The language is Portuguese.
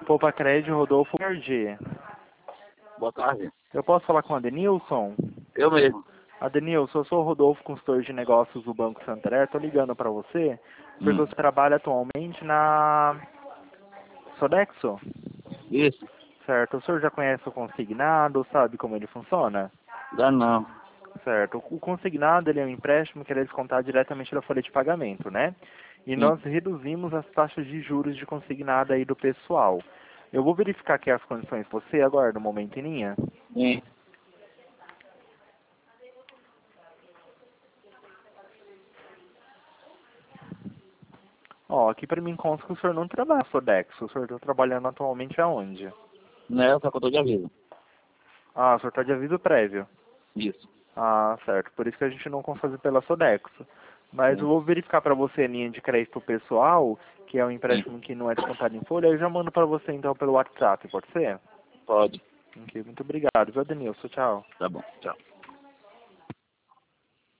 Poupa Crédito, Rodolfo Gardi. Boa tarde. Eu posso falar com a Denilson? Eu mesmo. Adenilson, eu sou o Rodolfo, consultor de negócios do Banco Santander. Estou ligando para você porque você trabalha atualmente na Sodexo? Isso. Certo. O senhor já conhece o consignado, sabe como ele funciona? Dá não. Certo. O consignado ele é um empréstimo que ele é descontado diretamente da folha de pagamento, né? E Sim. nós reduzimos as taxas de juros de consignado aí do pessoal. Eu vou verificar aqui as condições. Você aguarda um momento em linha? Sim. Ó, aqui para mim consta que o senhor não trabalha na Sodexo. O senhor está trabalhando atualmente aonde? Não, só que eu tô de aviso. Ah, o senhor está de aviso prévio. Isso. Ah, certo. Por isso que a gente não consegue fazer pela Sodexo. Mas eu Sim. vou verificar para você a linha de crédito pessoal, que é um Sim. empréstimo que não é descontado em folha. Eu já mando para você então pelo WhatsApp, pode ser? Pode. Ok, muito obrigado, viu, Denilson? Tchau. Tá bom. Tchau.